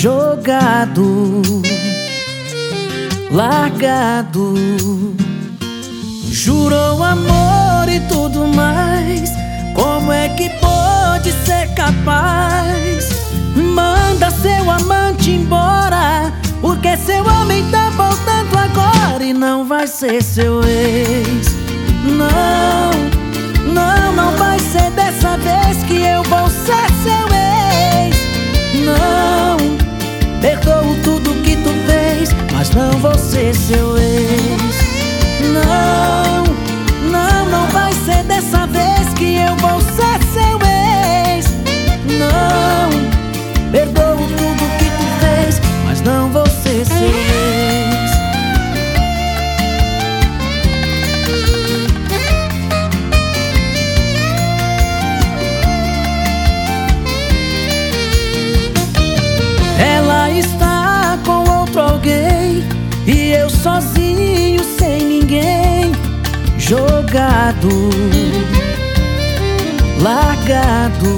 jogado, largado. Jurou amor e tudo mais. Como é que pode ser capaz? Manda seu amante embora, porque seu homem tá voltando agora e não vai ser seu ex. Não, não, não vai ser dessa vez que eu vou ser seu ex. Não, perdoo tudo que tu fez, mas não vou ser seu ex. Não, não, não vai ser dessa vez que eu vou ser seu ex. Não, perdoo tudo que tu fez, mas não vou ser seu ex. Ela está com outro alguém e eu sozinho sem ninguém. Jogado, largado.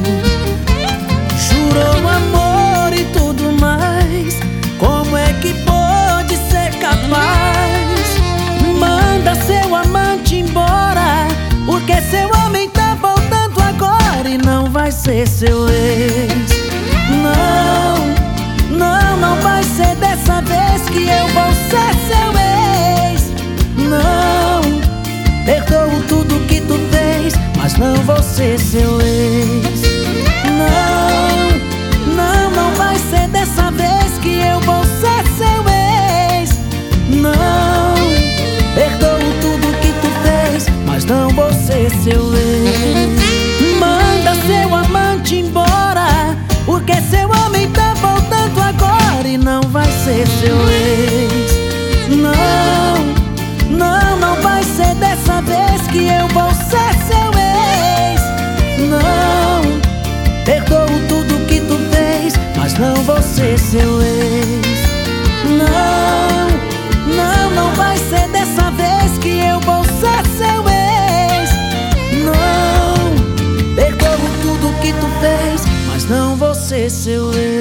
Jurou amor e tudo mais. Como é que pode ser capaz? Manda seu amante embora, porque seu homem tá voltando agora e não vai ser seu ex. Não, não, não vai ser dessa vez que eu vou ser seu ex. Não, perdoo tudo que tu fez, mas não vou ser seu ex. Não, não, não vai ser dessa vez que eu vou ser seu ex. Não, perdoo tudo que tu fez, mas não vou ser seu ex. Manda seu amante embora, porque seu homem tá voltando agora e não vai ser seu ex. Não, não, não vai ser dessa vez que eu vou ser seu ex. Não, perdoo tudo que tu fez, mas não vou ser seu ex. Não, não, não vai ser dessa vez que eu vou ser seu ex. Não, perdoo tudo que tu fez, mas não vou ser seu ex.